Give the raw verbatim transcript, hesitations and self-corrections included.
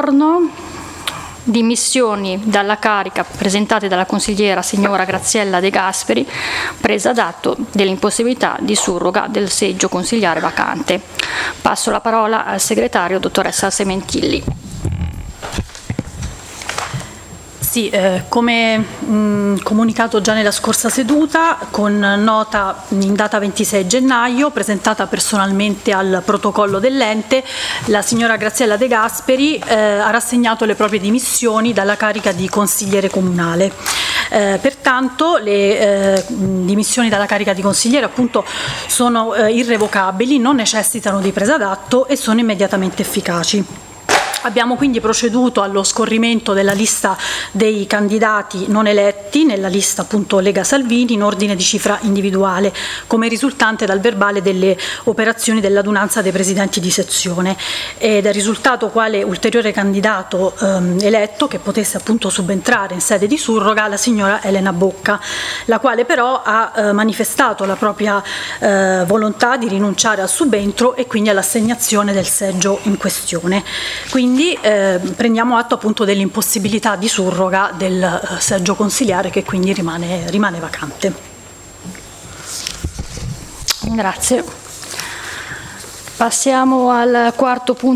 giorno. Dimissioni dalla carica presentate dalla consigliera signora Graziella De Gasperi, presa d'atto dell'impossibilità di surroga del seggio consigliare vacante. Passo la parola al segretario, dottoressa Sementilli. Sì, eh, come mh, comunicato già nella scorsa seduta, con nota in data ventisei gennaio, presentata personalmente al protocollo dell'ente, la signora Graziella De Gasperi eh, ha rassegnato le proprie dimissioni dalla carica di consigliere comunale. Eh, pertanto le eh, dimissioni dalla carica di consigliere appunto sono eh, irrevocabili, non necessitano di presa d'atto e sono immediatamente efficaci. Abbiamo quindi proceduto allo scorrimento della lista dei candidati non eletti nella lista appunto Lega Salvini in ordine di cifra individuale, come risultante dal verbale delle operazioni dell'adunanza dei presidenti di sezione, ed è risultato quale ulteriore candidato ehm, eletto che potesse appunto subentrare in sede di surroga la signora Elena Bocca, la quale però ha eh, manifestato la propria eh, volontà di rinunciare al subentro e quindi all'assegnazione del seggio in questione. Quindi Quindi eh, prendiamo atto appunto dell'impossibilità di surroga del eh, seggio consiliare, che quindi rimane, rimane vacante. Grazie. Passiamo al quarto punto.